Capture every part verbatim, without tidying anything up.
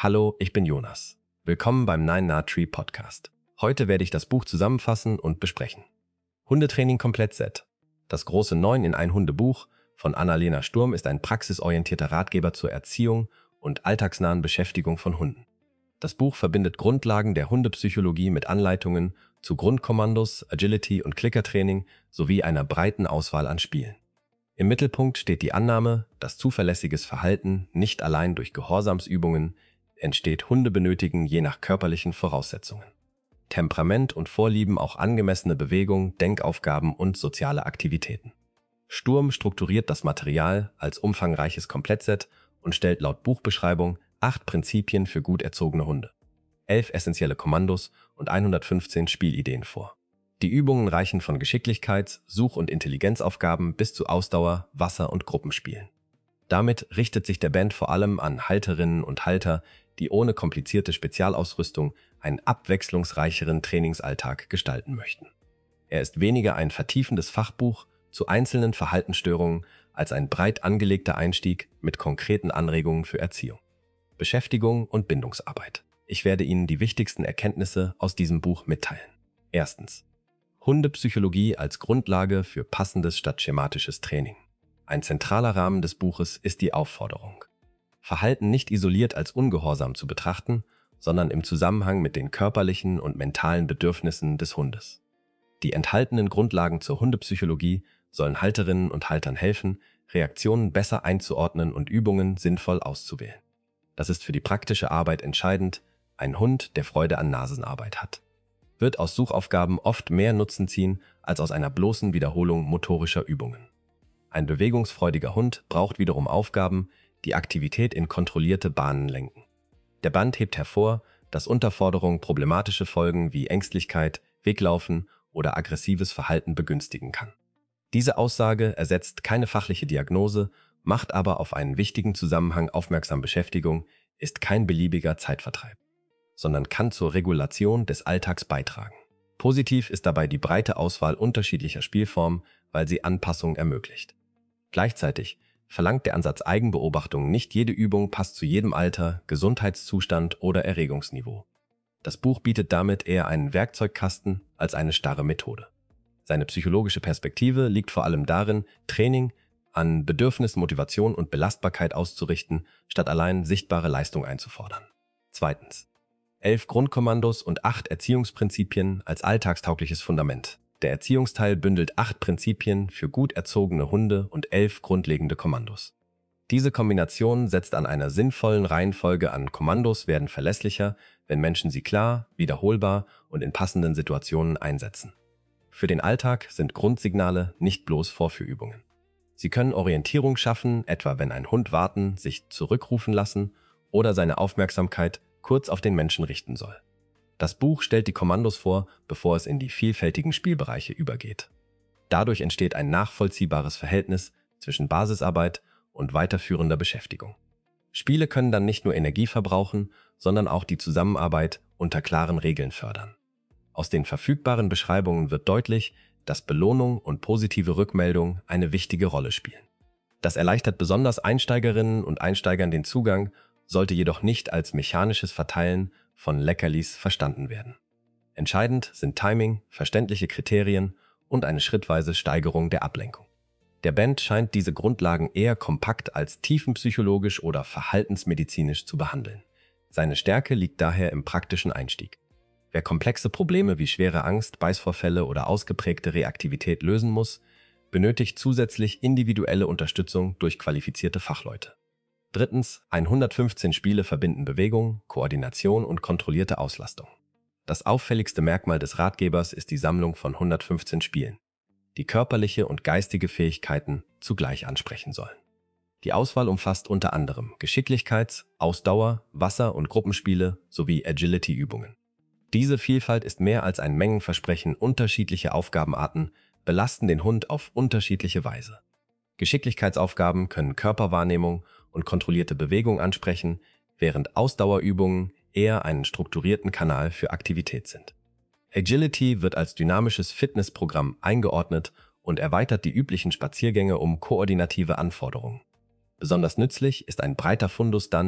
Hallo, ich bin Jonas. Willkommen beim Nine Nard Tree Podcast. Heute werde ich das Buch zusammenfassen und besprechen. Hundetraining Komplettset. Das große neun in ein Hundebuch von Annalena Sturm ist ein praxisorientierter Ratgeber zur Erziehung und alltagsnahen Beschäftigung von Hunden. Das Buch verbindet Grundlagen der Hundepsychologie mit Anleitungen zu Grundkommandos, Agility und Klickertraining sowie einer breiten Auswahl an Spielen. Im Mittelpunkt steht die Annahme, dass zuverlässiges Verhalten nicht allein durch Gehorsamsübungen entsteht. Hunde benötigen je nach körperlichen Voraussetzungen, Temperament und Vorlieben auch angemessene Bewegung, Denkaufgaben und soziale Aktivitäten. Sturm strukturiert das Material als umfangreiches Komplettset und stellt laut Buchbeschreibung acht Prinzipien für gut erzogene Hunde, elf essentielle Kommandos und hundertfünfzehn Spielideen vor. Die Übungen reichen von Geschicklichkeits-, Such- und Intelligenzaufgaben bis zu Ausdauer-, Wasser- und Gruppenspielen. Damit richtet sich der Band vor allem an Halterinnen und Halter, die ohne komplizierte Spezialausrüstung einen abwechslungsreicheren Trainingsalltag gestalten möchten. Er ist weniger ein vertiefendes Fachbuch zu einzelnen Verhaltensstörungen als ein breit angelegter Einstieg mit konkreten Anregungen für Erziehung, Beschäftigung und Bindungsarbeit. Ich werde Ihnen die wichtigsten Erkenntnisse aus diesem Buch mitteilen. Erstens. Hundepsychologie als Grundlage für passendes statt schematisches Training. Ein zentraler Rahmen des Buches ist die Aufforderung, Verhalten nicht isoliert als ungehorsam zu betrachten, sondern im Zusammenhang mit den körperlichen und mentalen Bedürfnissen des Hundes. Die enthaltenen Grundlagen zur Hundepsychologie sollen Halterinnen und Haltern helfen, Reaktionen besser einzuordnen und Übungen sinnvoll auszuwählen. Das ist für die praktische Arbeit entscheidend. Ein Hund, der Freude an Nasenarbeit hat, wird aus Suchaufgaben oft mehr Nutzen ziehen als aus einer bloßen Wiederholung motorischer Übungen. Ein bewegungsfreudiger Hund braucht wiederum Aufgaben, die Aktivität in kontrollierte Bahnen lenken. Der Band hebt hervor, dass Unterforderung problematische Folgen wie Ängstlichkeit, Weglaufen oder aggressives Verhalten begünstigen kann. Diese Aussage ersetzt keine fachliche Diagnose, macht aber auf einen wichtigen Zusammenhang aufmerksam. Beschäftigung ist kein beliebiger Zeitvertreib, sondern kann zur Regulation des Alltags beitragen. Positiv ist dabei die breite Auswahl unterschiedlicher Spielformen, weil sie Anpassung ermöglicht. Gleichzeitig verlangt der Ansatz Eigenbeobachtung, nicht jede Übung passt zu jedem Alter, Gesundheitszustand oder Erregungsniveau. Das Buch bietet damit eher einen Werkzeugkasten als eine starre Methode. Seine psychologische Perspektive liegt vor allem darin, Training an Bedürfnis, Motivation und Belastbarkeit auszurichten, statt allein sichtbare Leistung einzufordern. Zweitens. Elf Grundkommandos und acht Erziehungsprinzipien als alltagstaugliches Fundament. Der Erziehungsteil bündelt acht Prinzipien für gut erzogene Hunde und elf grundlegende Kommandos. Diese Kombination setzt an einer sinnvollen Reihenfolge an. Kommandos werden verlässlicher, wenn Menschen sie klar, wiederholbar und in passenden Situationen einsetzen. Für den Alltag sind Grundsignale nicht bloß Vorführübungen. Sie können Orientierung schaffen, etwa wenn ein Hund warten, sich zurückrufen lassen oder seine Aufmerksamkeit kurz auf den Menschen richten soll. Das Buch stellt die Kommandos vor, bevor es in die vielfältigen Spielbereiche übergeht. Dadurch entsteht ein nachvollziehbares Verhältnis zwischen Basisarbeit und weiterführender Beschäftigung. Spiele können dann nicht nur Energie verbrauchen, sondern auch die Zusammenarbeit unter klaren Regeln fördern. Aus den verfügbaren Beschreibungen wird deutlich, dass Belohnung und positive Rückmeldung eine wichtige Rolle spielen. Das erleichtert besonders Einsteigerinnen und Einsteigern den Zugang, sollte jedoch nicht als mechanisches Verteilen von Leckerlis verstanden werden. Entscheidend sind Timing, verständliche Kriterien und eine schrittweise Steigerung der Ablenkung. Der Band scheint diese Grundlagen eher kompakt als tiefenpsychologisch oder verhaltensmedizinisch zu behandeln. Seine Stärke liegt daher im praktischen Einstieg. Wer komplexe Probleme wie schwere Angst, Beißvorfälle oder ausgeprägte Reaktivität lösen muss, benötigt zusätzlich individuelle Unterstützung durch qualifizierte Fachleute. Drittens, hundertfünfzehn Spiele verbinden Bewegung, Koordination und kontrollierte Auslastung. Das auffälligste Merkmal des Ratgebers ist die Sammlung von hundertfünfzehn Spielen, die körperliche und geistige Fähigkeiten zugleich ansprechen sollen. Die Auswahl umfasst unter anderem Geschicklichkeits-, Ausdauer-, Wasser- und Gruppenspiele sowie Agility-Übungen. Diese Vielfalt ist mehr als ein Mengenversprechen. Unterschiedliche Aufgabenarten belasten den Hund auf unterschiedliche Weise. Geschicklichkeitsaufgaben können Körperwahrnehmung und kontrollierte Bewegung ansprechen, während Ausdauerübungen eher einen strukturierten Kanal für Aktivität sind. Agility wird als dynamisches Fitnessprogramm eingeordnet und erweitert die üblichen Spaziergänge um koordinative Anforderungen. Besonders nützlich ist ein breiter Fundus dann,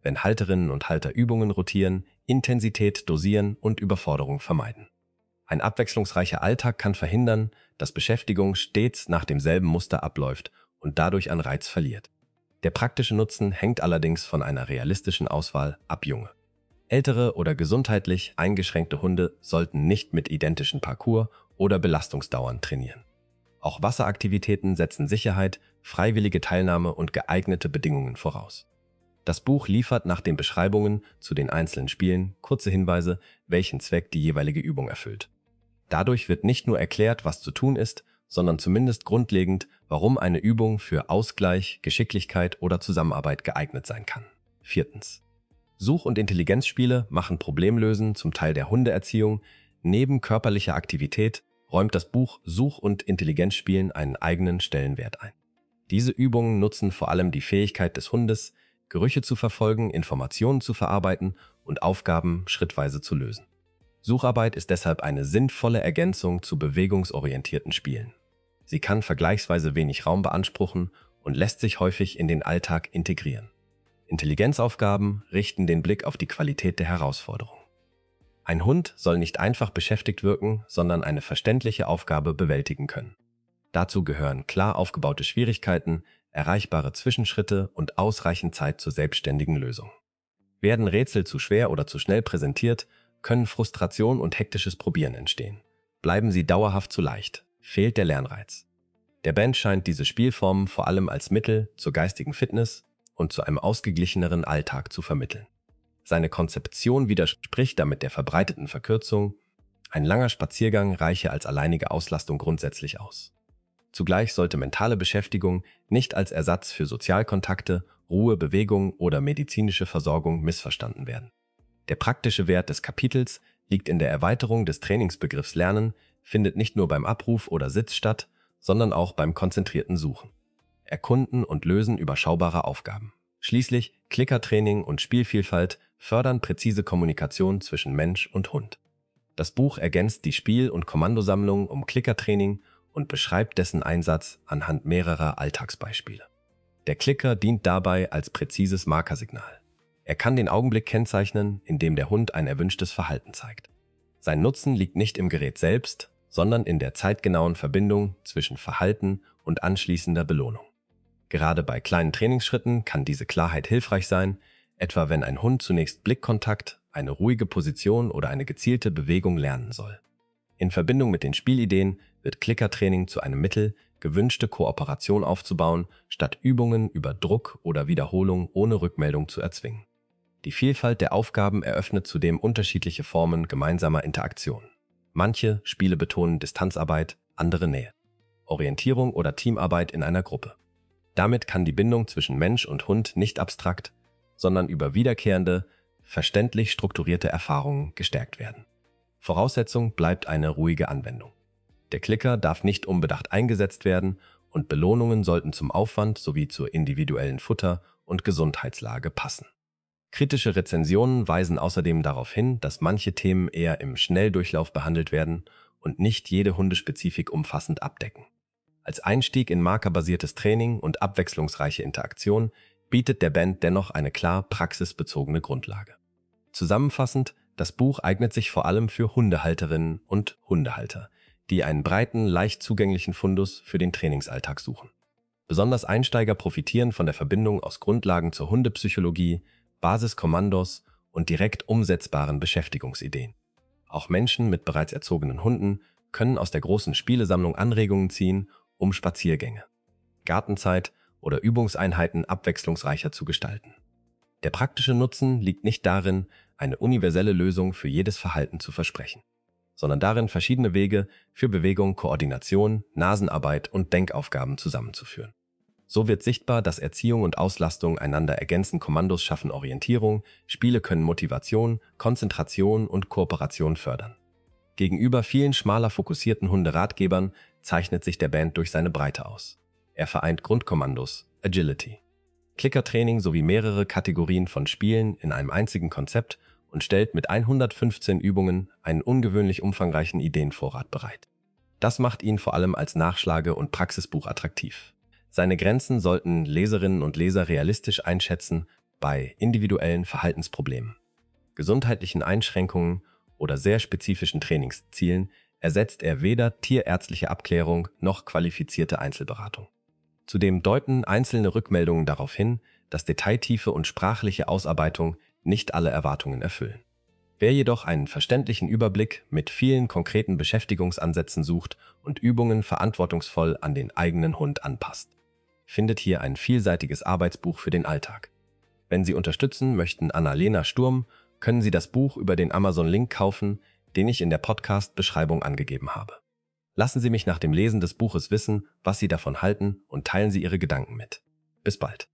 wenn Halterinnen und Halter Übungen rotieren, Intensität dosieren und Überforderung vermeiden. Ein abwechslungsreicher Alltag kann verhindern, dass Beschäftigung stets nach demselben Muster abläuft und dadurch an Reiz verliert. Der praktische Nutzen hängt allerdings von einer realistischen Auswahl ab. Junge, ältere oder gesundheitlich eingeschränkte Hunde sollten nicht mit identischen Parcours oder Belastungsdauern trainieren. Auch Wasseraktivitäten setzen Sicherheit, freiwillige Teilnahme und geeignete Bedingungen voraus. Das Buch liefert nach den Beschreibungen zu den einzelnen Spielen kurze Hinweise, welchen Zweck die jeweilige Übung erfüllt. Dadurch wird nicht nur erklärt, was zu tun ist, sondern zumindest grundlegend, warum eine Übung für Ausgleich, Geschicklichkeit oder Zusammenarbeit geeignet sein kann. Viertens. Such- und Intelligenzspiele machen Problemlösen zum Teil der Hundeerziehung. Neben körperlicher Aktivität räumt das Buch Such- und Intelligenzspielen einen eigenen Stellenwert ein. Diese Übungen nutzen vor allem die Fähigkeit des Hundes, Gerüche zu verfolgen, Informationen zu verarbeiten und Aufgaben schrittweise zu lösen. Sucharbeit ist deshalb eine sinnvolle Ergänzung zu bewegungsorientierten Spielen. Sie kann vergleichsweise wenig Raum beanspruchen und lässt sich häufig in den Alltag integrieren. Intelligenzaufgaben richten den Blick auf die Qualität der Herausforderung. Ein Hund soll nicht einfach beschäftigt wirken, sondern eine verständliche Aufgabe bewältigen können. Dazu gehören klar aufgebaute Schwierigkeiten, erreichbare Zwischenschritte und ausreichend Zeit zur selbstständigen Lösung. Werden Rätsel zu schwer oder zu schnell präsentiert, können Frustration und hektisches Probieren entstehen. Bleiben sie dauerhaft zu leicht, fehlt der Lernreiz. Der Band scheint diese Spielformen vor allem als Mittel zur geistigen Fitness und zu einem ausgeglicheneren Alltag zu vermitteln. Seine Konzeption widerspricht damit der verbreiteten Verkürzung, ein langer Spaziergang reiche als alleinige Auslastung grundsätzlich aus. Zugleich sollte mentale Beschäftigung nicht als Ersatz für Sozialkontakte, Ruhe, Bewegung oder medizinische Versorgung missverstanden werden. Der praktische Wert des Kapitels liegt in der Erweiterung des Trainingsbegriffs Lernen, findet nicht nur beim Abruf oder Sitz statt, sondern auch beim konzentrierten Suchen, Erkunden und Lösen überschaubarer Aufgaben. Schließlich Klickertraining und Spielvielfalt fördern präzise Kommunikation zwischen Mensch und Hund. Das Buch ergänzt die Spiel- und Kommandosammlung um Klickertraining und beschreibt dessen Einsatz anhand mehrerer Alltagsbeispiele. Der Klicker dient dabei als präzises Markersignal. Er kann den Augenblick kennzeichnen, in dem der Hund ein erwünschtes Verhalten zeigt. Sein Nutzen liegt nicht im Gerät selbst, sondern in der zeitgenauen Verbindung zwischen Verhalten und anschließender Belohnung. Gerade bei kleinen Trainingsschritten kann diese Klarheit hilfreich sein, etwa wenn ein Hund zunächst Blickkontakt, eine ruhige Position oder eine gezielte Bewegung lernen soll. In Verbindung mit den Spielideen wird Klickertraining zu einem Mittel, gewünschte Kooperation aufzubauen, statt Übungen über Druck oder Wiederholung ohne Rückmeldung zu erzwingen. Die Vielfalt der Aufgaben eröffnet zudem unterschiedliche Formen gemeinsamer Interaktion. Manche Spiele betonen Distanzarbeit, andere Nähe, Orientierung oder Teamarbeit in einer Gruppe. Damit kann die Bindung zwischen Mensch und Hund nicht abstrakt, sondern über wiederkehrende, verständlich strukturierte Erfahrungen gestärkt werden. Voraussetzung bleibt eine ruhige Anwendung. Der Klicker darf nicht unbedacht eingesetzt werden und Belohnungen sollten zum Aufwand sowie zur individuellen Futter- und Gesundheitslage passen. Kritische Rezensionen weisen außerdem darauf hin, dass manche Themen eher im Schnelldurchlauf behandelt werden und nicht jede Hundespezifik umfassend abdecken. Als Einstieg in markerbasiertes Training und abwechslungsreiche Interaktion bietet der Band dennoch eine klar praxisbezogene Grundlage. Zusammenfassend, das Buch eignet sich vor allem für Hundehalterinnen und Hundehalter, die einen breiten, leicht zugänglichen Fundus für den Trainingsalltag suchen. Besonders Einsteiger profitieren von der Verbindung aus Grundlagen zur Hundepsychologie, Basiskommandos und direkt umsetzbaren Beschäftigungsideen. Auch Menschen mit bereits erzogenen Hunden können aus der großen Spielesammlung Anregungen ziehen, um Spaziergänge, Gartenzeit oder Übungseinheiten abwechslungsreicher zu gestalten. Der praktische Nutzen liegt nicht darin, eine universelle Lösung für jedes Verhalten zu versprechen, sondern darin, verschiedene Wege für Bewegung, Koordination, Nasenarbeit und Denkaufgaben zusammenzuführen. So wird sichtbar, dass Erziehung und Auslastung einander ergänzen, Kommandos schaffen Orientierung, Spiele können Motivation, Konzentration und Kooperation fördern. Gegenüber vielen schmaler fokussierten Hunderatgebern zeichnet sich der Band durch seine Breite aus. Er vereint Grundkommandos, Agility, Klickertraining sowie mehrere Kategorien von Spielen in einem einzigen Konzept und stellt mit hundertfünfzehn Übungen einen ungewöhnlich umfangreichen Ideenvorrat bereit. Das macht ihn vor allem als Nachschlage- und Praxisbuch attraktiv. Seine Grenzen sollten Leserinnen und Leser realistisch einschätzen, bei individuellen Verhaltensproblemen, gesundheitlichen Einschränkungen oder sehr spezifischen Trainingszielen ersetzt er weder tierärztliche Abklärung noch qualifizierte Einzelberatung. Zudem deuten einzelne Rückmeldungen darauf hin, dass Detailtiefe und sprachliche Ausarbeitung nicht alle Erwartungen erfüllen. Wer jedoch einen verständlichen Überblick mit vielen konkreten Beschäftigungsansätzen sucht und Übungen verantwortungsvoll an den eigenen Hund anpasst, findet hier ein vielseitiges Arbeitsbuch für den Alltag. Wenn Sie unterstützen möchten Annalena Sturm, können Sie das Buch über den Amazon-Link kaufen, den ich in der Podcast-Beschreibung angegeben habe. Lassen Sie mich nach dem Lesen des Buches wissen, was Sie davon halten und teilen Sie Ihre Gedanken mit. Bis bald.